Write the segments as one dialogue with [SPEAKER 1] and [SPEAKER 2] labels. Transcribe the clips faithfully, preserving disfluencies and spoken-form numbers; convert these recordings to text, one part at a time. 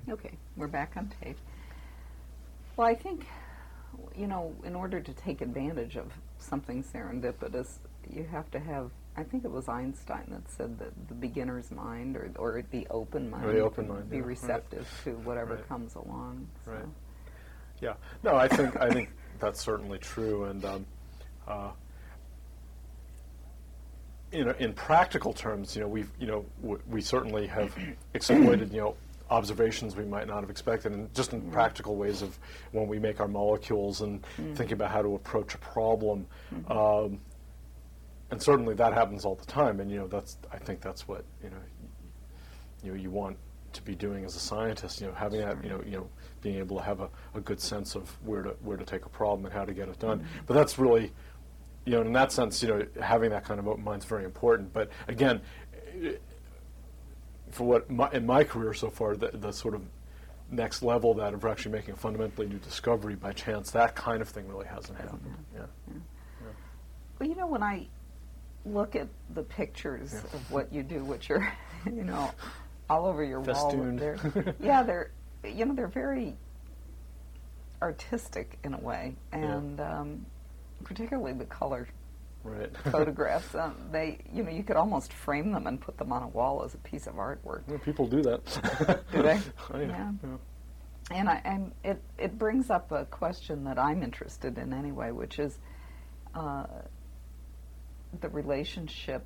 [SPEAKER 1] Okay, we're back on tape. Well, I think, you know, in order to take advantage of something serendipitous, you have to have, I think it was Einstein that said that the beginner's mind or, or the open mind,
[SPEAKER 2] or the open mind
[SPEAKER 1] be
[SPEAKER 2] yeah,
[SPEAKER 1] receptive
[SPEAKER 2] right.
[SPEAKER 1] to whatever
[SPEAKER 2] right.
[SPEAKER 1] comes along. So.
[SPEAKER 2] Right. Yeah. No, I think I think that's certainly true, and um, uh, you know, in practical terms, you know, we've you know w- we certainly have exploited you know observations we might not have expected, and just in mm. practical ways of when we make our molecules and mm. thinking about how to approach a problem. Mm-hmm. Um, and certainly that happens all the time, and you know that's I think that's what you know you know you want to be doing as a scientist. You know, having that you know you know being able to have a, a good sense of where to where to take a problem and how to get it done. Mm-hmm. But that's really you know in that sense you know having that kind of open mind is very important. But again. It, For what my, in my career so far, the, the sort of next level that of actually making a fundamentally new discovery by chance, that kind of thing really hasn't happened. Yeah.
[SPEAKER 1] Yeah. Yeah. Well, you know, when I look at the pictures yeah. of what you do, which are, you know, all over your
[SPEAKER 2] Festooned.
[SPEAKER 1] wall, they're, yeah, they're, you know, they're very artistic in a way, and yeah. um, particularly the color.
[SPEAKER 2] Right.
[SPEAKER 1] Photographs. Um, they, you know, you could almost frame them and put them on a wall as a piece of artwork.
[SPEAKER 2] Yeah, people do that.
[SPEAKER 1] Do they?
[SPEAKER 2] Oh, yeah.
[SPEAKER 1] Yeah.
[SPEAKER 2] yeah.
[SPEAKER 1] And I, and it it brings up a question that I'm interested in anyway, which is uh, the relationship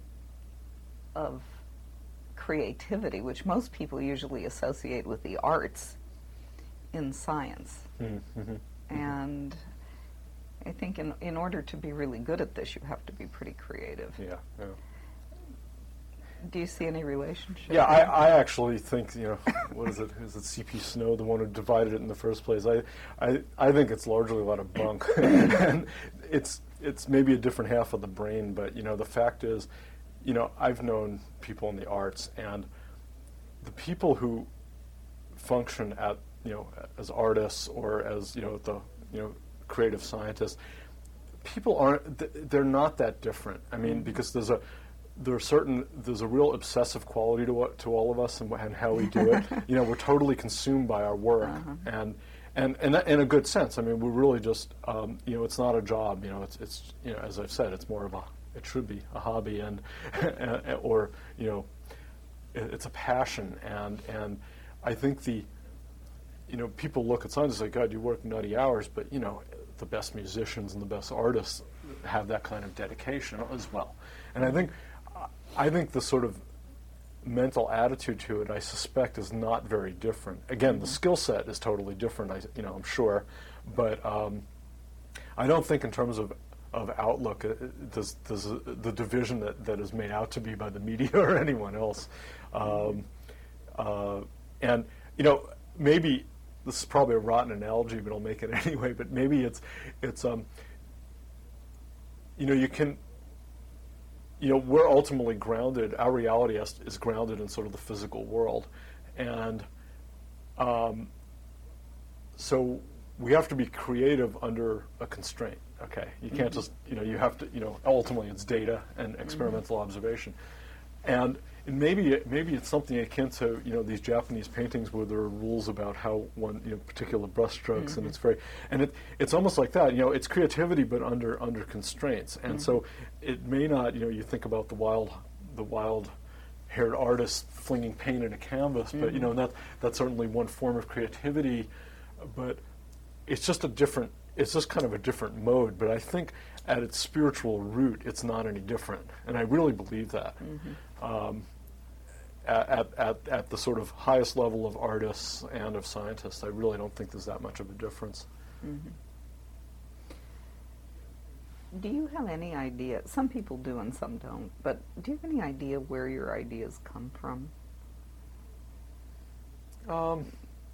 [SPEAKER 1] of creativity, which most people usually associate with the arts, in science,
[SPEAKER 2] mm-hmm.
[SPEAKER 1] and. I think in in order to be really good at this, you have to be pretty creative.
[SPEAKER 2] Yeah. yeah.
[SPEAKER 1] Do you see any relationship?
[SPEAKER 2] Yeah, I, I actually think, you know, what is it? Is it C P Snow, the one who divided it in the first place? I I, I think it's largely a lot of bunk. And it's it's maybe a different half of the brain, but, you know, the fact is, you know, I've known people in the arts, and the people who function at, you know, as artists or as, you know, the, you know, creative scientists, people aren't, they're not that different. I mean, mm-hmm. because there's a, there are certain, there's a real obsessive quality to what, to all of us and, and how we do it. You know, we're totally consumed by our work, uh-huh. and, and, and that, in a good sense. I mean, we're really just, um, you know, it's not a job, you know, it's, it's, you know, as I've said, it's more of a, it should be a hobby and, or, you know, it, it's a passion. And, and I think the, you know, people look at science and say, God, you work nutty hours, but, you know, the best musicians and the best artists have that kind of dedication as well. And I think I think the sort of mental attitude to it, I suspect, is not very different. Again, the skill set is totally different, I, you know, I'm sure, but um, I don't think in terms of of outlook, uh, does, does uh, the division that, that is made out to be by the media or anyone else. Um, uh, and, you know, maybe this is probably a rotten analogy, but I'll make it anyway. But maybe it's, it's, um, you know, you can, you know, we're ultimately grounded. Our reality is, is grounded in sort of the physical world, and um, so we have to be creative under a constraint. Okay, you can't mm-hmm. just, you know, you have to, you know, ultimately it's data and experimental mm-hmm. observation, and. And maybe it, maybe it's something akin to, you know, these Japanese paintings where there are rules about how one, you know, particular brushstrokes, mm-hmm. and it's very, and it it's almost like that. You know, it's creativity but under under constraints, and mm-hmm. so it may not. You know, you think about the wild the wild haired artist flinging paint in a canvas, mm-hmm. but you know, that that's certainly one form of creativity, but it's just a different. It's just kind of a different mode. But I think at its spiritual root, it's not any different, and I really believe that. Mm-hmm. Um, At, at, at the sort of highest level of artists and of scientists, I really don't think there's that much of a difference.
[SPEAKER 1] Mm-hmm. Do you have any idea, some people do and some don't, but do you have any idea where your ideas come from?
[SPEAKER 2] Um,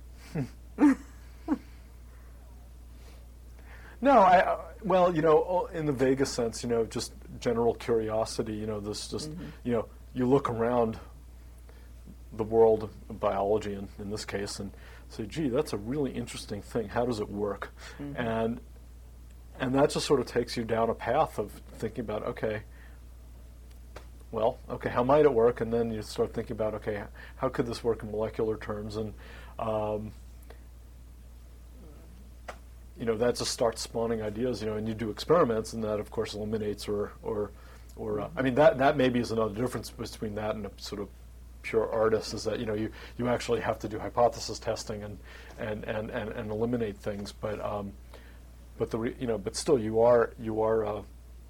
[SPEAKER 2] no, I, uh, well, you know, in the vaguest sense, you know, just general curiosity, you know, this just, mm-hmm. you know, you look around the world of biology, in, in this case, and say, gee, that's a really interesting thing. How does it work? Mm-hmm. And and that just sort of takes you down a path of thinking about, okay, well, okay, how might it work? And then you start thinking about, okay, how could this work in molecular terms? And um, you know, that just starts spawning ideas. You know, and you do experiments, and that, of course, eliminates or or or. Uh, I mean, that that maybe is another difference between that and a sort of pure artist, is that, you know, you, you actually have to do hypothesis testing and and, and, and, and eliminate things. But um, but the re, you know, but still, you are you are. Uh,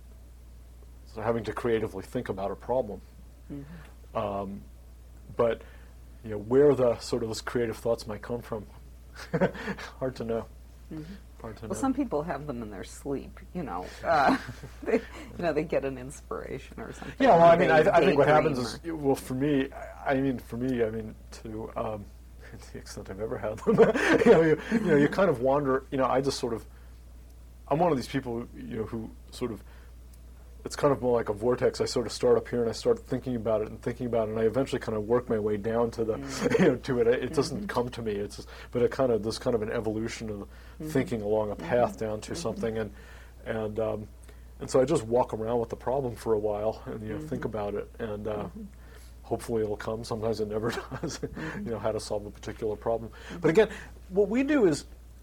[SPEAKER 2] So having to creatively think about a problem, mm-hmm. um, but you know, where the sort of those creative thoughts might come from, hard to know. Mm-hmm. Hard to
[SPEAKER 1] well,
[SPEAKER 2] know.
[SPEAKER 1] some people have them in their sleep. You know, uh, they, you know, they get an inspiration or something.
[SPEAKER 2] Yeah, well, I mean,
[SPEAKER 1] They
[SPEAKER 2] I, I think what happens
[SPEAKER 1] or,
[SPEAKER 2] is, well, for me, I, I mean, for me, I mean, to um, to the extent I've ever had them, you know, you, you know, you kind of wander. You know, I just sort of, I'm one of these people, you know, who sort of. It's kind of more like a vortex. I sort of start up here and I start thinking about it and thinking about it, and I eventually kind of work my way down to the, mm. you know, to it. It mm-hmm. doesn't come to me. It's just, but it kind of there's kind of an evolution of mm-hmm. thinking along a path mm-hmm. down to mm-hmm. something, and and um, and so I just walk around with the problem for a while and you know mm-hmm. think about it, and uh, mm-hmm. hopefully it'll come. Sometimes it never does. Mm-hmm. You know, how to solve a particular problem. Mm-hmm. But again, what we do is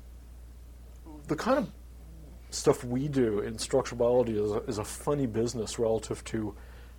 [SPEAKER 2] the kind of stuff we do in structural biology is a, is a funny business relative to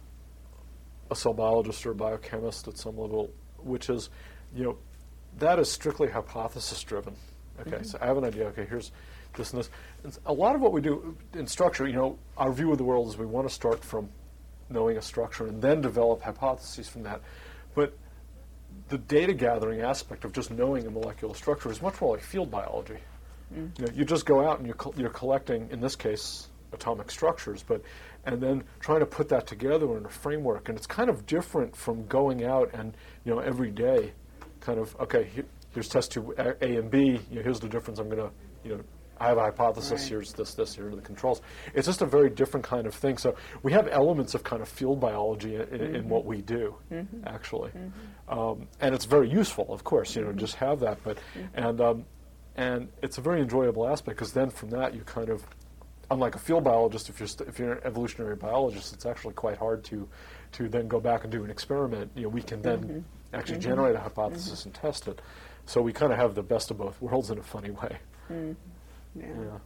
[SPEAKER 2] a cell biologist or a biochemist at some level, which is, you know, that is strictly hypothesis driven. Okay, mm-hmm. so I have an idea, okay, here's this and this. And a lot of what we do in structure, you know, our view of the world is we want to start from knowing a structure and then develop hypotheses from that. But the data gathering aspect of just knowing a molecular structure is much more like field biology. Mm. You know, you just go out and you're, co- you're collecting, in this case, atomic structures, but and then trying to put that together in a framework. And it's kind of different from going out and, you know, every day, kind of, okay, here, here's test tube A, A and B. You know, here's the difference. I'm going to, you know, I have a hypothesis. Right. Here's this, this. Here are the controls. It's just a very different kind of thing. So we have elements of kind of field biology in, mm-hmm. in what we do, mm-hmm. actually, mm-hmm. Um, and it's very useful, of course. You know, mm-hmm. just have that, but mm-hmm. and. Um, And it's a very enjoyable aspect, because then from that you kind of, unlike a field biologist, if you're st- if you're an evolutionary biologist, it's actually quite hard to to then go back and do an experiment. You know, we can then mm-hmm. actually mm-hmm. generate a hypothesis mm-hmm. and test it. So we kind of have the best of both worlds in a funny way.
[SPEAKER 1] Mm-hmm. Yeah.
[SPEAKER 2] yeah.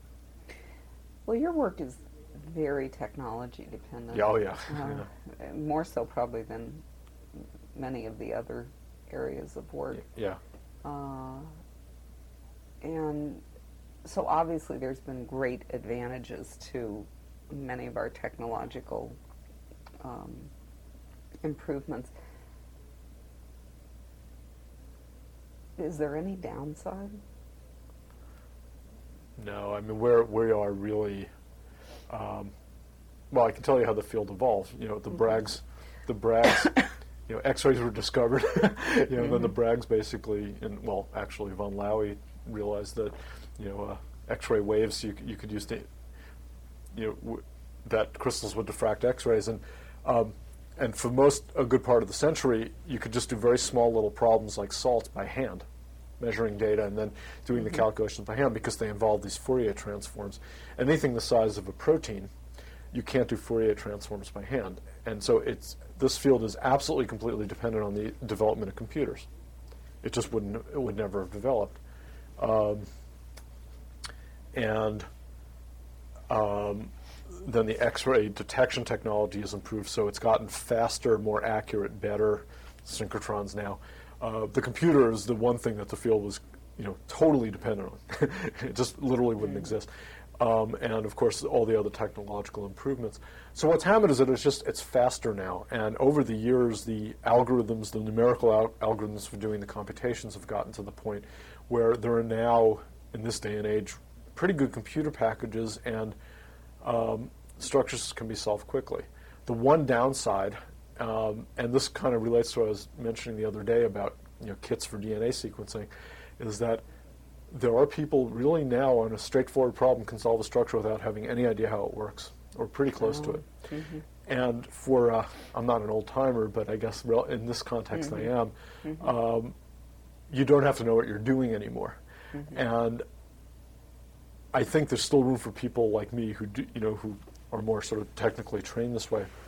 [SPEAKER 1] Well, your work is very technology dependent.
[SPEAKER 2] Yeah, oh yeah.
[SPEAKER 1] Uh,
[SPEAKER 2] yeah.
[SPEAKER 1] More so probably than many of the other areas of work.
[SPEAKER 2] Yeah.
[SPEAKER 1] Uh, And so obviously there's been great advantages to many of our technological um, improvements. Is there any downside?
[SPEAKER 2] No, I mean, we're, we are really, um, well, I can tell you how the field evolved. You know, the mm-hmm. Braggs, the Braggs, you know, X-rays were discovered, you know, mm-hmm. then the Braggs basically, and well, actually von Laue realized that, you know, uh, X-ray waves you you could use to, you know, w- that crystals would diffract X-rays, and um, and for most a good part of the century, you could just do very small little problems like salts by hand, measuring data and then doing mm-hmm. the calculations by hand, because they involve these Fourier transforms. Anything the size of a protein, you can't do Fourier transforms by hand, and so it's this field is absolutely completely dependent on the development of computers. It just wouldn't it would never have developed. Um, and um, then the X-ray detection technology has improved, so it's gotten faster, more accurate, better synchrotrons now. Uh, the computer is the one thing that the field was, you know, totally dependent on. It just literally wouldn't mm. exist. Um, and of course, all the other technological improvements. So what's happened is that it's just it's faster now. And over the years, the algorithms, the numerical al- algorithms for doing the computations have gotten to the point where there are now, in this day and age, pretty good computer packages, and um, structures can be solved quickly. The one downside, um, and this kind of relates to what I was mentioning the other day about, you know, kits for D N A sequencing, is that there are people really now on a straightforward problem can solve a structure without having any idea how it works, or pretty close oh. to it. Mm-hmm. And for, uh, I'm not an old timer, but I guess real, in this context mm-hmm. I am, mm-hmm. um, you don't have to know what you're doing anymore. Mm-hmm. And I think there's still room for people like me who do, you know, who are more sort of technically trained this way,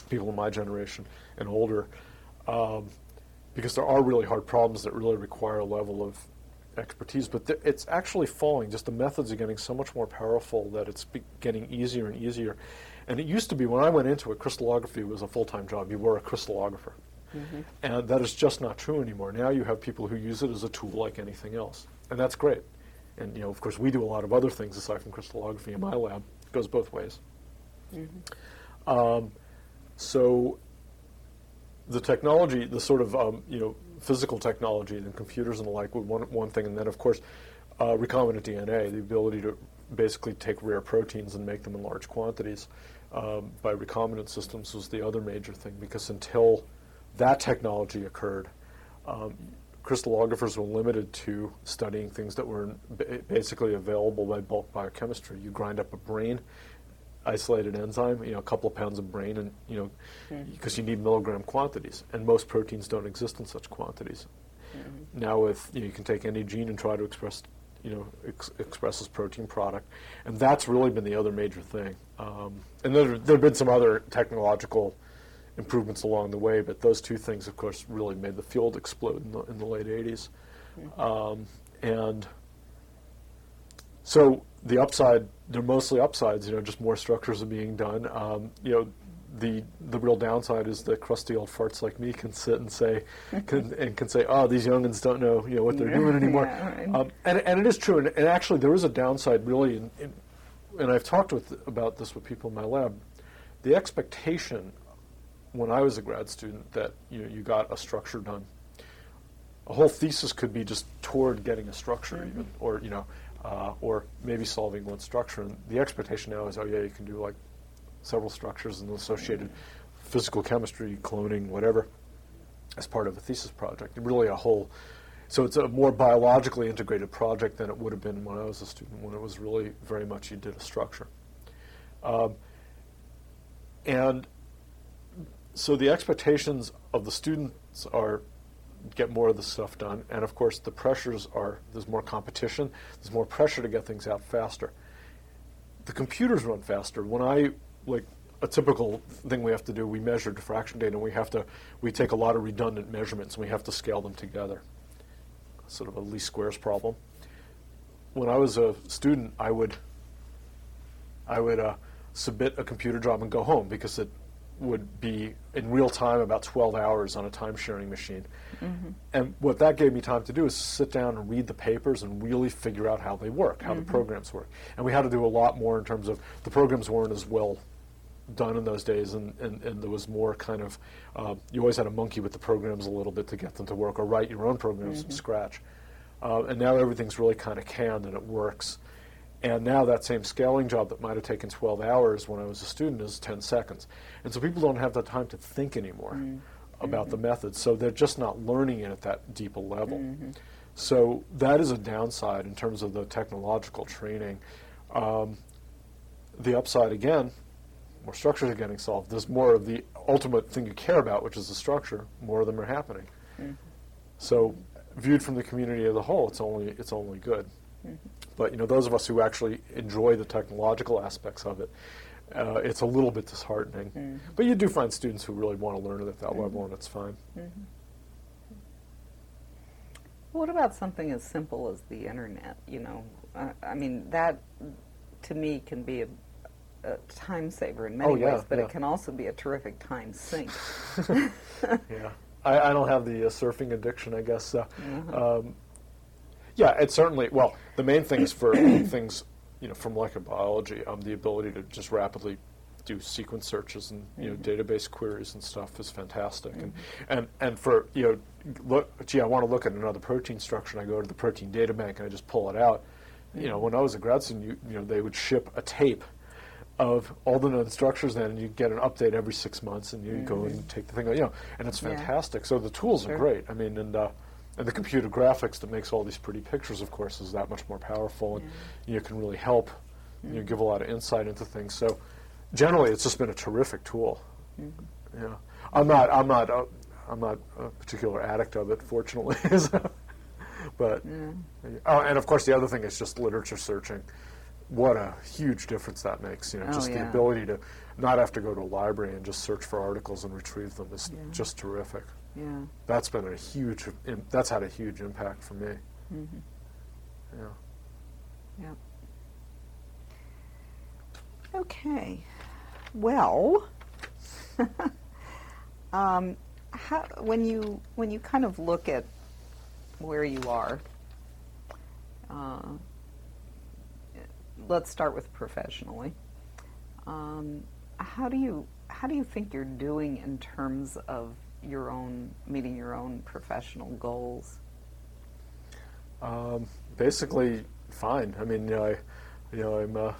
[SPEAKER 2] people in my generation and older, um, because there are really hard problems that really require a level of expertise. But th- it's actually falling. Just the methods are getting so much more powerful that it's be- getting easier and easier. And it used to be, when I went into it, crystallography was a full-time job. You were a crystallographer. Mm-hmm. And that is just not true anymore. Now you have people who use it as a tool like anything else. And that's great. And, you know, of course, we do a lot of other things aside from crystallography in my lab. It goes both ways. Mm-hmm. Um, so the technology, the sort of, um, you know, physical technology and computers and the like would one, one thing. And then, of course, uh, recombinant D N A, the ability to basically take rare proteins and make them in large quantities um, by recombinant systems was the other major thing, because until that technology occurred, um, crystallographers were limited to studying things that were ba- basically available by bulk biochemistry. You grind up a brain, isolated enzyme, you know, a couple of pounds of brain, and you know, because mm-hmm. you need milligram quantities, and most proteins don't exist in such quantities. Mm-hmm. Now, with you know, you can take any gene and try to express, you know, ex- express this protein product, and that's really been the other major thing. Um, and there there have been some other technological improvements along the way, but those two things, of course, really made the field explode in the, in the late eighties. Mm-hmm. Um, and so the upside, they're mostly upsides, you know, just more structures are being done. Um, you know, the the real downside is that crusty old farts like me can sit and say, can, and can say, oh, these youngins don't know, you know, what they're yeah, doing anymore. Yeah, right. um, and, and it is true, and, and actually there is a downside really, in, in, and I've talked with about this with people in my lab. The expectation when I was a grad student that you know, you got a structure done. A whole thesis could be just toward getting a structure, mm-hmm. even, or you know, uh, or maybe solving one structure. And the expectation now is, oh yeah, you can do like several structures and associated mm-hmm. physical chemistry, cloning, whatever, as part of a thesis project. And really, a whole. So it's a more biologically integrated project than it would have been when I was a student, when it was really very much you did a structure. Um, and So the expectations of the students are get more of the stuff done, and of course the pressures are, there's more competition, there's more pressure to get things out faster. The computers run faster. When I, like a typical thing we have to do, we measure diffraction data, and we have to, we take a lot of redundant measurements, and we have to scale them together. Sort of a least squares problem. When I was a student, I would, I would uh, submit a computer job and go home, because it would be in real time about twelve hours on a time-sharing machine. Mm-hmm. And what that gave me time to do is sit down and read the papers and really figure out how they work, how mm-hmm. the programs work. And we had to do a lot more in terms of, the programs weren't as well done in those days, and, and, and there was more kind of, uh, you always had to monkey with the programs a little bit to get them to work, or write your own programs mm-hmm. from scratch. Uh, and now everything's really kind of canned and it works. And now that same scaling job that might have taken twelve hours when I was a student is ten seconds. And so people don't have the time to think anymore mm-hmm. about the methods. So they're just not learning it at that deep a level. Mm-hmm. So that is a downside in terms of the technological training. Um, the upside, again, more structures are getting solved. There's more of the ultimate thing you care about, which is the structure. More of them are happening. Mm-hmm. So viewed from the community as a whole, it's only it's only good. Mm-hmm. But you know, those of us who actually enjoy the technological aspects of it, uh, it's a little bit disheartening. Mm-hmm. But you do find students who really want to learn it at that mm-hmm. level, and it's fine.
[SPEAKER 1] Mm-hmm. What about something as simple as the internet? You know, uh, I mean, that to me can be a, a time saver in many
[SPEAKER 2] oh, yeah,
[SPEAKER 1] ways, but
[SPEAKER 2] yeah.
[SPEAKER 1] it can also be a terrific time sink.
[SPEAKER 2] yeah, I, I don't have the uh, surfing addiction, I guess. Uh,
[SPEAKER 1] uh-huh.
[SPEAKER 2] um, Yeah, it's certainly, well, the main thing is for things, you know, from molecular biology, um, the ability to just rapidly do sequence searches and, you mm-hmm. know, database queries and stuff is fantastic. Mm-hmm. And, and and for, you know, look, gee, I want to look at another protein structure, and I go to the protein data bank and I just pull it out. Mm-hmm. You know, when I was a grad student, you, you know, they would ship a tape of all the known structures then, and you get an update every six months, and you mm-hmm. go and take the thing, you know, and it's fantastic. Yeah. So the tools sure. are great. I mean, and, uh, And the computer graphics that makes all these pretty pictures, of course, is that much more powerful, and yeah. you can really help. Mm-hmm. You give a lot of insight into things. So, generally, it's just been a terrific tool. Mm-hmm. Yeah, I'm not. I'm not. Uh, I'm not a particular addict of it, fortunately. so, but yeah. oh, and of course, the other thing is just literature searching. what a huge difference that makes. You know,
[SPEAKER 1] Oh,
[SPEAKER 2] just the
[SPEAKER 1] yeah.
[SPEAKER 2] ability to not have to go to a library and just search for articles and retrieve them is
[SPEAKER 1] Yeah.
[SPEAKER 2] just terrific.
[SPEAKER 1] Yeah.
[SPEAKER 2] That's been a huge, im- that's had a huge impact for me.
[SPEAKER 1] Mm-hmm.
[SPEAKER 2] Yeah.
[SPEAKER 1] Yep. Okay. Well, um, how, when you when you kind of look at where you are, uh, let's start with professionally. Um, how do you how do you think you're doing in terms of your own meeting your own professional goals?
[SPEAKER 2] Um, basically, fine. I mean, you know, I, you know, I'm, uh,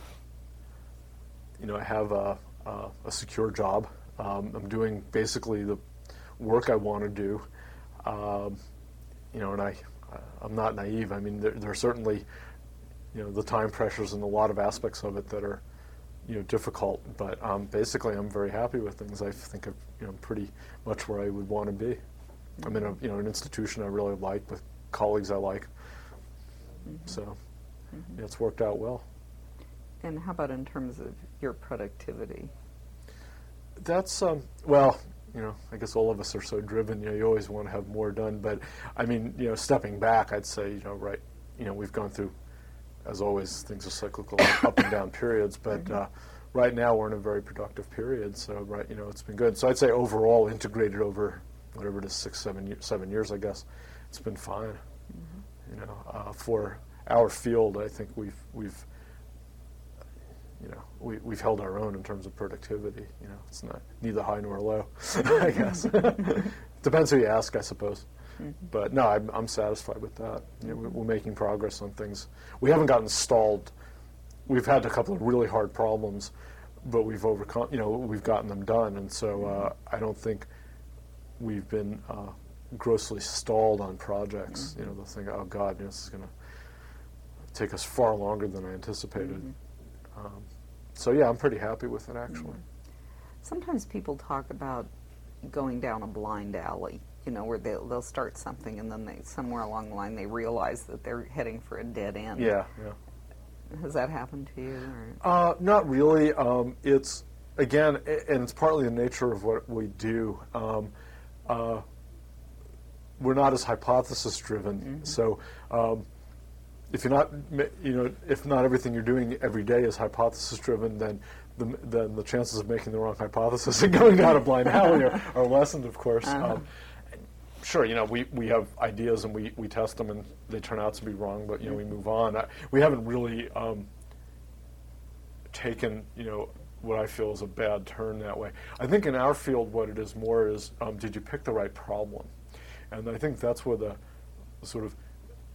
[SPEAKER 2] you know, I have a, a, a secure job. Um, I'm doing basically the work I want to do. Um, you know, and I, I'm not naive. I mean, there, there are certainly, you know, the time pressures and a lot of aspects of it that are, you know, difficult. But um, basically, I'm very happy with things. I think I'm, you know, pretty much where I would want to be. I'm in a, you know, an institution I really like with colleagues I like.
[SPEAKER 1] Mm-hmm.
[SPEAKER 2] So,
[SPEAKER 1] Mm-hmm.
[SPEAKER 2] yeah, it's worked out well.
[SPEAKER 1] And how about in terms of your productivity?
[SPEAKER 2] That's, um, well, you know, I guess all of us are so driven, you know, you always want to have more done. But, I mean, you know, stepping back, I'd say, you know, right, you know, we've gone through, as always, things are cyclical, up and down periods. But uh, right now we're in a very productive period. So, right, you know, it's been good. So I'd say overall, integrated over whatever it is, six, seven, year, seven years, I guess, it's been fine. Mm-hmm. You know, uh, for our field, I think we've we've you know we we've held our own in terms of productivity. You know, it's not neither high nor low, I guess. Depends who you ask, I suppose. Mm-hmm. But no, I'm I'm satisfied with that. You know, we're, we're making progress on things. We haven't gotten stalled. We've had a couple of really hard problems, but we've overcome. You know, we've gotten them done, and so uh, I don't think we've been uh, grossly stalled on projects. Mm-hmm. You know, they'll think, oh God, you know, this is going to take us far longer than I anticipated. Mm-hmm. Um, so yeah, I'm pretty happy with it, actually.
[SPEAKER 1] Mm-hmm. Sometimes people talk about going down a blind alley, you know, where they'll, they'll start something and then they somewhere along the line they realize that they're heading for a dead end.
[SPEAKER 2] Yeah, yeah.
[SPEAKER 1] Has that happened to you? Or?
[SPEAKER 2] Uh, not really. Um, it's, again, and it's partly the nature of what we do. Um, uh, we're not as hypothesis-driven, mm-hmm. so um, if you're not, you know, if not everything you're doing every day is hypothesis-driven, then the, then the chances of making the wrong hypothesis and going down a blind alley are, are lessened, of course. Uh-huh. Um, sure, you know, we, we have ideas and we, we test them and they turn out to be wrong, but, you know, we move on. I, we haven't really um, taken, you know, what I feel is a bad turn that way. I think in our field what it is more is, um, did you pick the right problem? And I think that's where the, the sort of,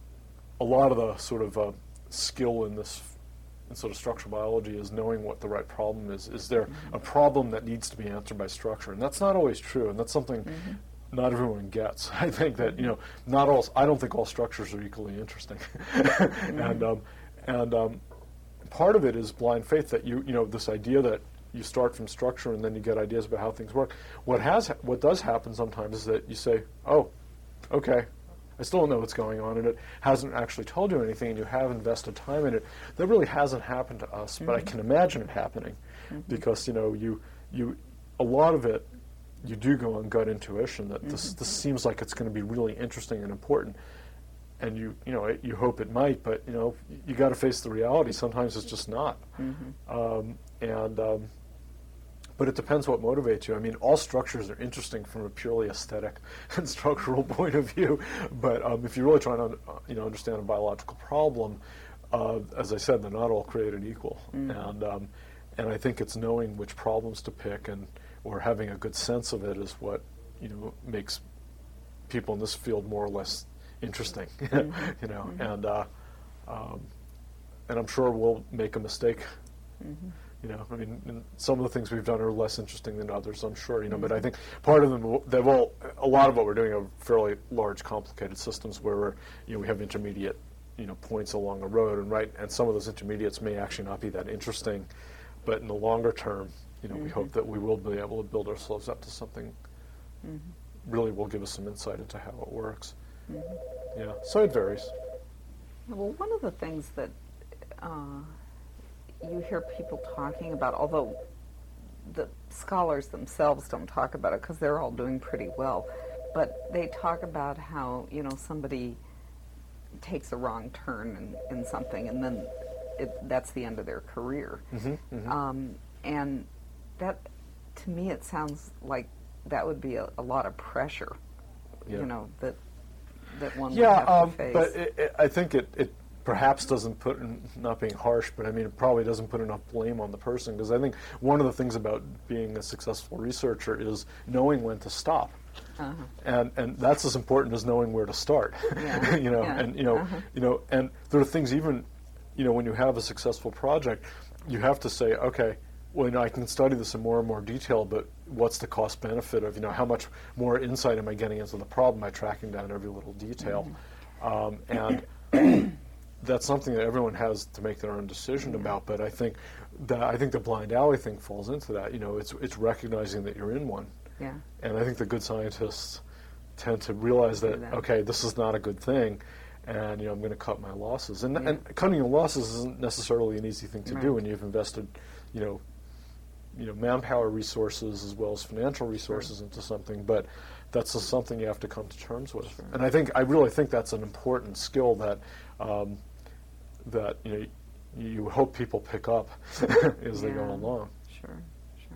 [SPEAKER 2] a lot of the sort of uh, skill in this in sort of structural biology is knowing what the right problem is. Is there mm-hmm. a problem that needs to be answered by structure? And that's not always true, and that's something mm-hmm. not everyone gets. I think that, you know, not all, I don't think all structures are equally interesting. mm-hmm. And um, and um, part of it is blind faith that you, you know, this idea that you start from structure and then you get ideas about how things work. What has, what does happen sometimes is that you say, oh, okay, I still don't know what's going on, and it hasn't actually told you anything, and you have invested time in it. That really hasn't happened to us, mm-hmm. but I can imagine it happening, mm-hmm. because, you know, you you a lot of it, you do go on gut intuition that mm-hmm. this this seems like it's going to be really interesting and important, and you you know it, you hope it might, but you know you got to face the reality. Sometimes it's just not, mm-hmm. um, and. Um, But it depends what motivates you. I mean, all structures are interesting from a purely aesthetic and structural point of view. But um, if you're really trying to, uh, you know, understand a biological problem, uh, as I said, they're not all created equal. Mm. And um, and I think it's knowing which problems to pick and or having a good sense of it is what, you know, makes people in this field more or less interesting. Mm-hmm. you know, mm-hmm. and uh, um, and I'm sure we'll make a mistake. Mm-hmm. You know, I mean, some of the things we've done are less interesting than others, I'm sure, you know, mm-hmm. but I think part of them, they've all, a lot of what we're doing are fairly large, complicated systems where we're, you know, we have intermediate, you know, points along a road, and right, and some of those intermediates may actually not be that interesting, but in the longer term, you know, mm-hmm. we hope that we will be able to build ourselves up to something mm-hmm. really will give us some insight into how it works. Mm-hmm. Yeah, so it varies.
[SPEAKER 1] Well, one of the things that uh, you hear people talking about, although the scholars themselves don't talk about it because they're all doing pretty well, but they talk about how, you know, somebody takes a wrong turn in, in something, and then it, that's the end of their career.
[SPEAKER 2] Mm-hmm, mm-hmm.
[SPEAKER 1] Um, and that, to me, it sounds like that would be a, a lot of pressure,
[SPEAKER 2] Yeah.
[SPEAKER 1] you know, that that one
[SPEAKER 2] Yeah,
[SPEAKER 1] would have
[SPEAKER 2] um,
[SPEAKER 1] to face.
[SPEAKER 2] but it, it, I think it, it perhaps doesn't put, in, not being harsh, but I mean, it probably doesn't put enough blame on the person, because I think one of the things about being a successful researcher is knowing when to stop.
[SPEAKER 1] Uh-huh.
[SPEAKER 2] And and that's as important as knowing where to start.
[SPEAKER 1] Yeah.
[SPEAKER 2] you know,
[SPEAKER 1] Yeah.
[SPEAKER 2] and you know,
[SPEAKER 1] Uh-huh.
[SPEAKER 2] you know, and there are things even, you know, when you have a successful project, you have to say, okay, well, you know, I can study this in more and more detail, but what's the cost benefit of, you know, how much more insight am I getting into the problem by tracking down every little detail? Mm-hmm. Um, and that's something that everyone has to make their own decision
[SPEAKER 1] Mm-hmm.
[SPEAKER 2] about. But I think that I think the blind alley thing falls into that. You know, it's it's recognizing that you're in one.
[SPEAKER 1] Yeah.
[SPEAKER 2] And I think the good scientists tend to realize that,
[SPEAKER 1] that.
[SPEAKER 2] okay, this is not a good thing, and you know, I'm going to cut my losses. And,
[SPEAKER 1] Yeah.
[SPEAKER 2] and cutting your losses isn't necessarily an easy thing to
[SPEAKER 1] Right.
[SPEAKER 2] do when you've invested, you know, you know, manpower resources as well as financial resources
[SPEAKER 1] Sure.
[SPEAKER 2] into something. But that's just something you have to come to terms with.
[SPEAKER 1] Sure.
[SPEAKER 2] And I think I really think that's an important skill that um, that you know you hope people pick up as they go
[SPEAKER 1] Yeah.
[SPEAKER 2] along.
[SPEAKER 1] Sure, sure.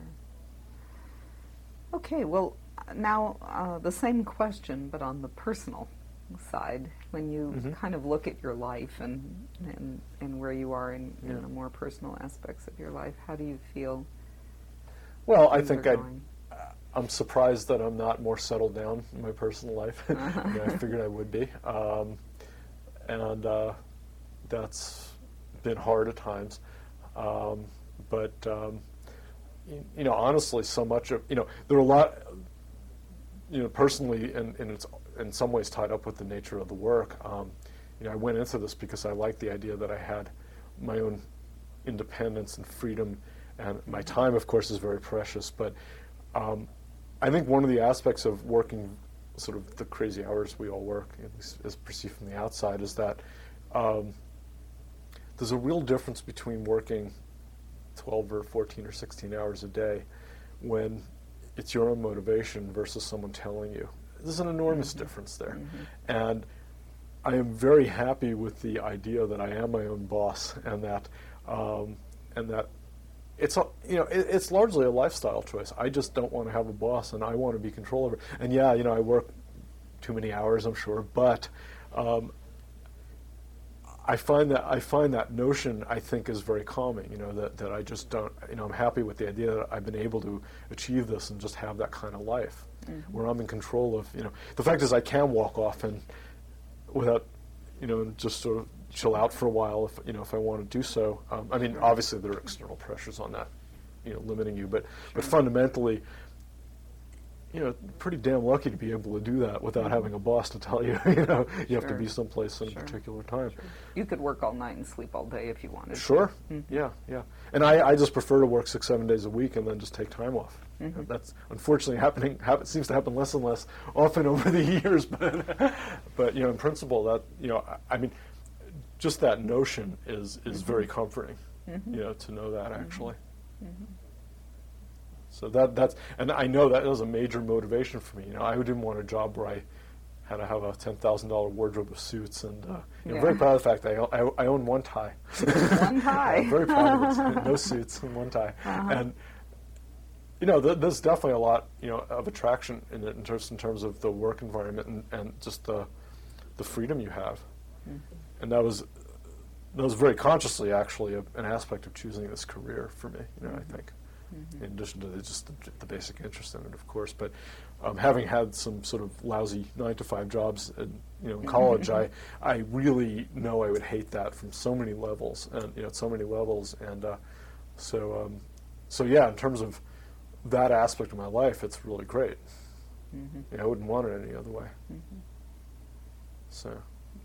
[SPEAKER 1] Okay, well, now uh, the same question, but on the personal side. When you
[SPEAKER 2] Mhm.
[SPEAKER 1] kind of look at your life and and, and where you are in, in
[SPEAKER 2] Yeah.
[SPEAKER 1] the more personal aspects of your life, how do you feel?
[SPEAKER 2] Well, I
[SPEAKER 1] things
[SPEAKER 2] think
[SPEAKER 1] are
[SPEAKER 2] I.
[SPEAKER 1] going?
[SPEAKER 2] I'm surprised that I'm not more settled down in my personal life.
[SPEAKER 1] Uh-huh.
[SPEAKER 2] You know, I figured I would be, um, and uh, that's been hard at times. Um, but um, you, you know, honestly, so much of you know, there are a lot. You know, personally, and, and it's in some ways tied up with the nature of the work. Um, you know, I went into this because I liked the idea that I had my own independence and freedom, and my time, of course, is very precious. But um, I think one of the aspects of working sort of the crazy hours we all work, at least as perceived from the outside, is that um, there's a real difference between working twelve or fourteen or sixteen hours a day when it's your own motivation versus someone telling you. There's an enormous
[SPEAKER 1] Mm-hmm.
[SPEAKER 2] difference there.
[SPEAKER 1] Mm-hmm.
[SPEAKER 2] And I am very happy with the idea that I am my own boss, and that um, and that it's a, you know it, it's largely a lifestyle choice. I just don't want to have a boss, and I want to be control over. And yeah, you know, I work too many hours, I'm sure, but um, I find that I find that notion, I think, is very calming. You know, that, that I just don't. You know, I'm happy with the idea that I've been able to achieve this and just have that kind of life,
[SPEAKER 1] Mm-hmm.
[SPEAKER 2] where I'm in control of. You know, the fact is, I can walk off and without, you know, just sort of chill out for a while if you know if I want to do so. Um, I mean, obviously there are external pressures on that, you know, limiting you, but but fundamentally, you know, pretty damn lucky to be able to do that without having a boss to tell you, you know, you have to
[SPEAKER 1] Sure.
[SPEAKER 2] be someplace at
[SPEAKER 1] Sure.
[SPEAKER 2] a particular time.
[SPEAKER 1] You could work all night and sleep all day if you wanted.
[SPEAKER 2] Sure.
[SPEAKER 1] Mhm.
[SPEAKER 2] Yeah, yeah. And I, I just prefer to work six, seven days a week and then just take time off.
[SPEAKER 1] Mhm.
[SPEAKER 2] That's unfortunately happening. Happen, seems to happen less and less often over the years. But, but you know, in principle, that you know, I, I mean, just that notion is is
[SPEAKER 1] Mhm.
[SPEAKER 2] very comforting.
[SPEAKER 1] Mhm.
[SPEAKER 2] You know, to know that
[SPEAKER 1] Mhm.
[SPEAKER 2] actually.
[SPEAKER 1] Mhm.
[SPEAKER 2] So that that's and I know that was a major motivation for me. You know, I didn't want a job where I had to have a ten thousand dollar wardrobe of suits, and uh, you know,
[SPEAKER 1] Yeah.
[SPEAKER 2] I'm very proud of the fact that I, own- I, I own one tie.
[SPEAKER 1] One tie.
[SPEAKER 2] I'm very proud of it. No suits and one tie.
[SPEAKER 1] Uh-huh.
[SPEAKER 2] And you know, th- there's definitely a lot, you know, of attraction in it in terms in terms of the work environment and, and just the the freedom you have.
[SPEAKER 1] Mhm.
[SPEAKER 2] And that was that was very consciously actually a, an aspect of choosing this career for me. You know,
[SPEAKER 1] Mhm.
[SPEAKER 2] I think.
[SPEAKER 1] Mhm.
[SPEAKER 2] In addition to the, just the, the basic interest in it, of course, but um, having had some sort of lousy nine to five jobs, in, you know, in college, I I really know I would hate that from so many levels, and you know, at so many levels, and uh, so um, so yeah, in terms of that aspect of my life, it's really great.
[SPEAKER 1] Mhm.
[SPEAKER 2] You know, I wouldn't want it any other way.
[SPEAKER 1] Mhm.
[SPEAKER 2] So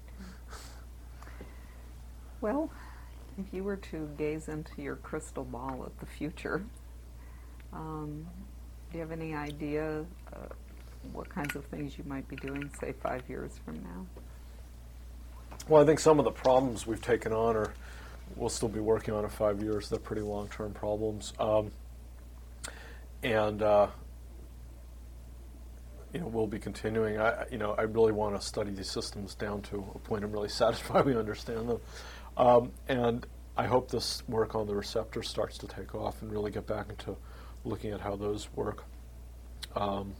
[SPEAKER 1] Well, if you were to gaze into your crystal ball at the future, um, do you have any idea uh, what kinds of things you might be doing, say, five years from now?
[SPEAKER 2] well, I think some of the problems we've taken on are we'll still be working on in five years. They're pretty long-term problems. Um, and, uh, you know, we'll be continuing. I, you know, I really want to study these systems down to a point I'm really satisfied we understand them. Um, and I hope this work on the receptor starts to take off and really get back into looking at how those work. Um,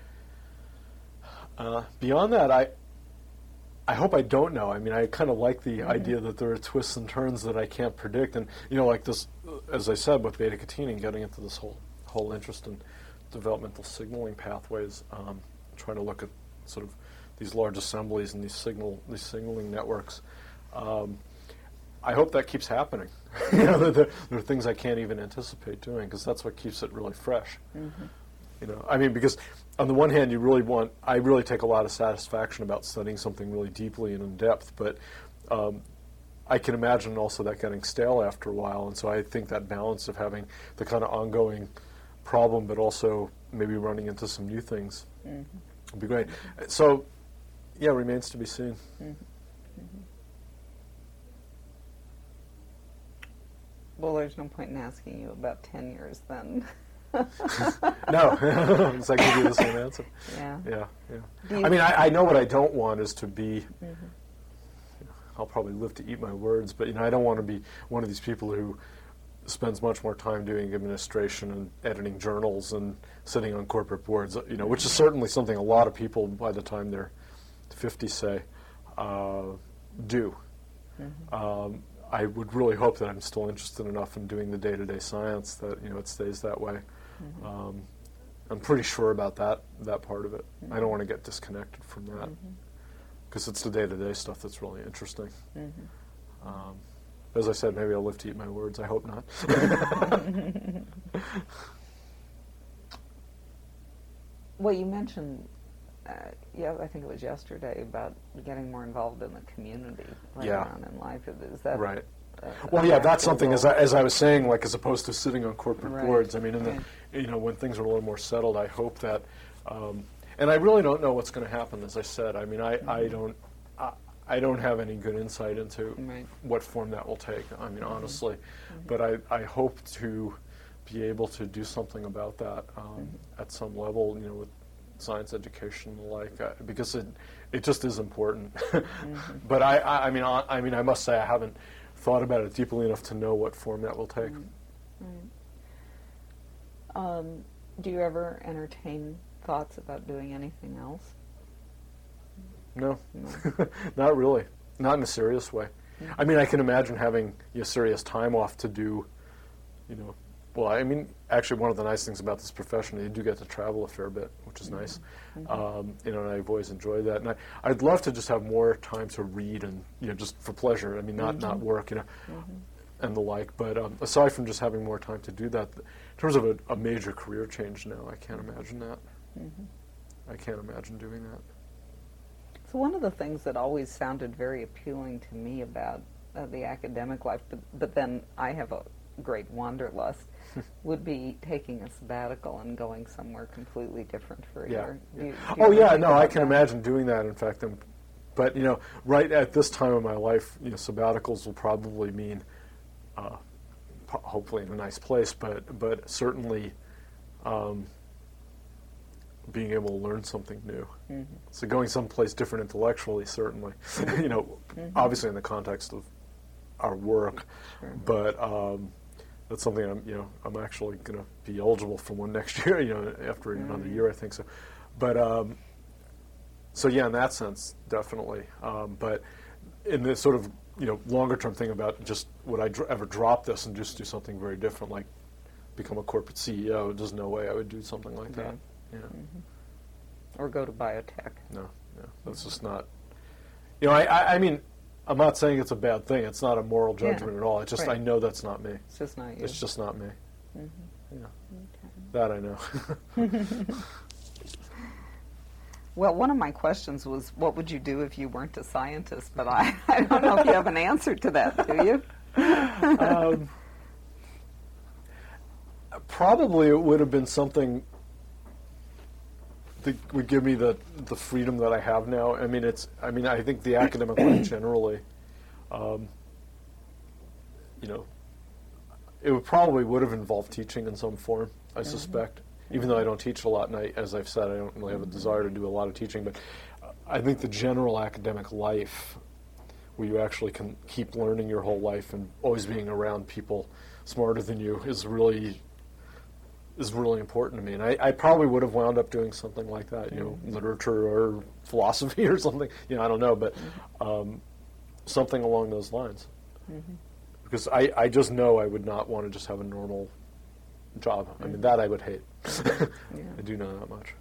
[SPEAKER 2] uh, beyond that, I I hope I don't know. I mean, I kind of like the mm-hmm. idea that there are twists and turns that I can't predict. And, you know, like this, as I said, with beta-catenin, getting into this whole whole interest in developmental signaling pathways, um, trying to look at sort of these large assemblies and these signal these signaling networks. Um, I hope that keeps happening. you know, there, there are things I can't even anticipate doing because that's what keeps it really fresh. Mm-hmm. You know, I mean, because on the one hand, you really want, I really take a lot of satisfaction about studying something really deeply and in depth, but um, I can imagine also that getting stale after a while, and so I think that balance of having the kind of ongoing problem, but also maybe running into some new things mm-hmm. would be great. So, yeah, remains to be seen. Mm-hmm. Mm-hmm.
[SPEAKER 1] Well, there's no point in asking you about ten years then.
[SPEAKER 2] No, because I give you the same answer. Yeah, yeah, yeah. I mean, I, I know what I don't want is to be. Mm-hmm. You know, I'll probably live to eat my words, but you know, I don't want to be one of these people who spends much more time doing administration and editing journals and sitting on corporate boards. You know, which is certainly something a lot of people by the time they're fifty say uh, do. Mm-hmm. Um, I would really hope that I'm still interested enough in doing the day-to-day science that you know it stays that way. Mm-hmm. Um, I'm pretty sure about that that part of it. Mm-hmm. I don't want to get disconnected from that because mm-hmm. it's the day-to-day stuff that's really interesting. Mm-hmm. Um, as I said, maybe I'll live to eat my words. I hope not.
[SPEAKER 1] Well, you mentioned, uh, yeah, I think it was yesterday, about getting more involved in the community later
[SPEAKER 2] yeah.
[SPEAKER 1] on in life. Is that
[SPEAKER 2] right? Uh, well, yeah, that's something. As I, as I was saying, like as opposed to sitting on corporate
[SPEAKER 1] right.
[SPEAKER 2] boards. I mean, in
[SPEAKER 1] right.
[SPEAKER 2] the you know when things are a little more settled, I hope that. Um, and I really don't know what's going to happen. As I said, I mean, I, mm-hmm. I don't. I, I don't have any good insight into right. what form that will take. I mean, mm-hmm. honestly, mm-hmm. but I, I hope to be able to do something about that um, mm-hmm. at some level. You know, with science education and the like, uh, because it it just is important. mm-hmm. But I, I I mean I, I mean I must say I haven't thought about it deeply enough to know what form that will take.
[SPEAKER 1] Mm-hmm. Um, do you ever entertain thoughts about doing anything else?
[SPEAKER 2] No,
[SPEAKER 1] no.
[SPEAKER 2] Not really. Not in a serious way. Mm-hmm. I mean, I can imagine having you know, serious time off to do, you know, well, I mean, actually one of the nice things about this profession, you do get to travel a fair bit, which is mm-hmm. nice. Mm-hmm. Um, you know, and I've always enjoyed that. And I, I'd love to just have more time to read and, you know, just for pleasure. I mean, not, mm-hmm. not work, you know, mm-hmm. and the like. But um, aside from just having more time to do that, in terms of a, a major career change now, I can't imagine that. Mm-hmm. I can't imagine doing that.
[SPEAKER 1] So one of the things that always sounded very appealing to me about uh, the academic life, but, but then I have a great wanderlust, would be taking a sabbatical and going somewhere completely different for a
[SPEAKER 2] yeah.
[SPEAKER 1] year. Do you, do
[SPEAKER 2] oh
[SPEAKER 1] you
[SPEAKER 2] yeah, no, I can
[SPEAKER 1] that?
[SPEAKER 2] imagine doing that. In fact, I'm, but you know, right at this time of my life, you know, sabbaticals will probably mean, uh, po- hopefully in a nice place, but but certainly. Um, being able to learn something new. Mm-hmm. So going someplace different intellectually, certainly, you know, mm-hmm. obviously in the context of our work, sure. but um, that's something I'm, you know, I'm actually going to be eligible for one next year, you know, after mm-hmm. another year, I think so. But, um, so yeah, in that sense, definitely. Um, but in this sort of, you know, longer term thing about just would I dr- ever drop this and just do something very different, like become a corporate C E O, there's no way I would do something like
[SPEAKER 1] yeah.
[SPEAKER 2] that. Yeah.
[SPEAKER 1] Mm-hmm. Or go to biotech.
[SPEAKER 2] No, no, that's mm-hmm. just not. You know, I, I, I mean, I'm not saying it's a bad thing. It's not a moral judgment
[SPEAKER 1] yeah.
[SPEAKER 2] at all. It's just
[SPEAKER 1] right.
[SPEAKER 2] I know that's not me.
[SPEAKER 1] It's just not you.
[SPEAKER 2] It's just not me.
[SPEAKER 1] Mm-hmm.
[SPEAKER 2] Yeah,
[SPEAKER 1] okay.
[SPEAKER 2] that I know.
[SPEAKER 1] Well, one of my questions was, what would you do if you weren't a scientist? But I, I don't know if you have an answer to that, do you?
[SPEAKER 2] um, probably it would have been something that would give me the, the freedom that I have now. I mean, it's. I mean, I think the academic life generally, um, you know, it would probably would have involved teaching in some form, I mm-hmm. suspect. Even though I don't teach a lot, and I, as I've said, I don't really have a desire to do a lot of teaching, but I think the general academic life, where you actually can keep learning your whole life and always being around people smarter than you, is really is really important to me. And I, I probably would have wound up doing something like that, you know, mm-hmm. literature or philosophy or something. You know, I don't know, but um, something along those lines. Mm-hmm. Because I, I just know I would not want to just have a normal job. Mm-hmm. I mean, that I would hate. Yeah. I do know that much.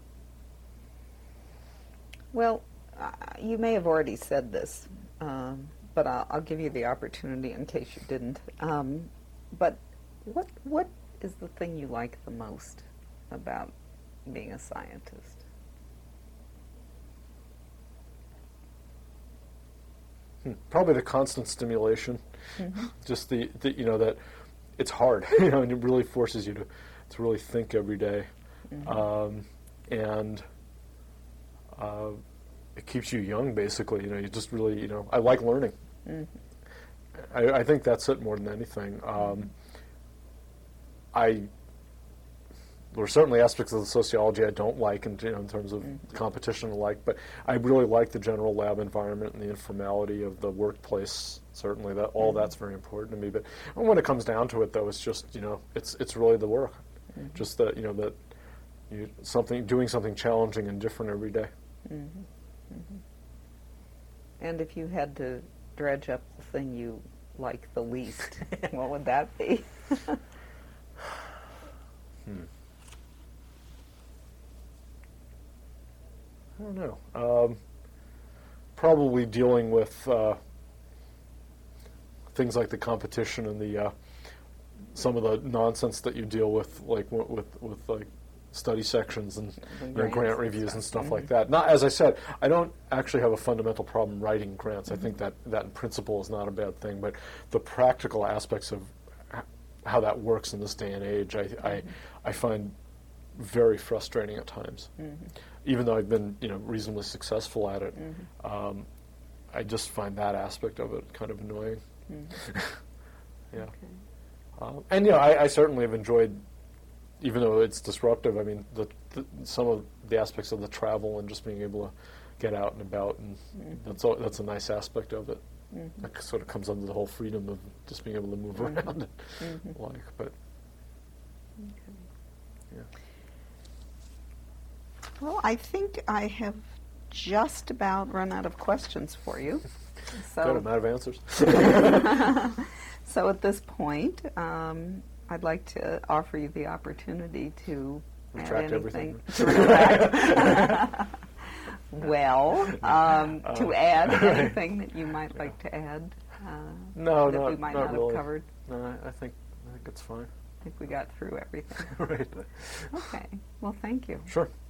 [SPEAKER 1] Well, uh, you may have already said this, um, but I'll, I'll give you the opportunity in case you didn't. Um, but what what is the thing you like the most about being a scientist?
[SPEAKER 2] Hmm. Probably the constant stimulation. Mm-hmm. Just the, the, you know, that it's hard, you know, and it really forces you to, to really think every day. Mm-hmm. Um, and uh, it keeps you young, basically. You know, you just really, you know, I like learning. Mm-hmm. I, I think that's it more than anything. Um, I there are certainly aspects of the sociology I don't like, in, you know, in terms of mm-hmm. competition and the like, but I really like the general lab environment and the informality of the workplace. Certainly, that all mm-hmm. that's very important to me. But when it comes down to it, though, it's just, you know, it's it's really the work, mm-hmm. just that, you know, that you something doing something challenging and different every day.
[SPEAKER 1] Mm-hmm. Mm-hmm. And if you had to dredge up the thing you like the least, what would that be?
[SPEAKER 2] hmm. I don't know. Um, probably dealing with uh, things like the competition and the uh, some of the nonsense that you deal with, like w- with with like study sections and you know, grant reviews and, and stuff mm-hmm. like that. Not, as I said, I don't actually have a fundamental problem writing grants. Mm-hmm. I think that that in principle is not a bad thing, but the practical aspects of h- how that works in this day and age, I mm-hmm. I, I find very frustrating at times. Mm-hmm. Even though I've been, you know, reasonably successful at it, mm-hmm. um, I just find that aspect of it kind of annoying. Mm-hmm. yeah, okay. um, and you know, I, I certainly have enjoyed, even though it's disruptive. I mean, the, the, some of the aspects of the travel and just being able to get out and about, and mm-hmm. that's all, that's a nice aspect of it. Mm-hmm. That sort of comes under the whole freedom of just being able to move mm-hmm. around and mm-hmm. like, but
[SPEAKER 1] okay.
[SPEAKER 2] yeah.
[SPEAKER 1] Well, I think I have just about run out of questions for you. So,
[SPEAKER 2] good, I'm out of answers.
[SPEAKER 1] So at this point, um, I'd like to offer you the opportunity to
[SPEAKER 2] retract
[SPEAKER 1] add anything.
[SPEAKER 2] everything.
[SPEAKER 1] To retract. Well, um, uh, to add anything that you might yeah. like to add uh,
[SPEAKER 2] no,
[SPEAKER 1] that
[SPEAKER 2] not,
[SPEAKER 1] we might
[SPEAKER 2] not,
[SPEAKER 1] not
[SPEAKER 2] really.
[SPEAKER 1] have covered.
[SPEAKER 2] No, I, I think I think it's fine.
[SPEAKER 1] I think we got through everything.
[SPEAKER 2] Right.
[SPEAKER 1] Okay. Well, thank you.
[SPEAKER 2] Sure.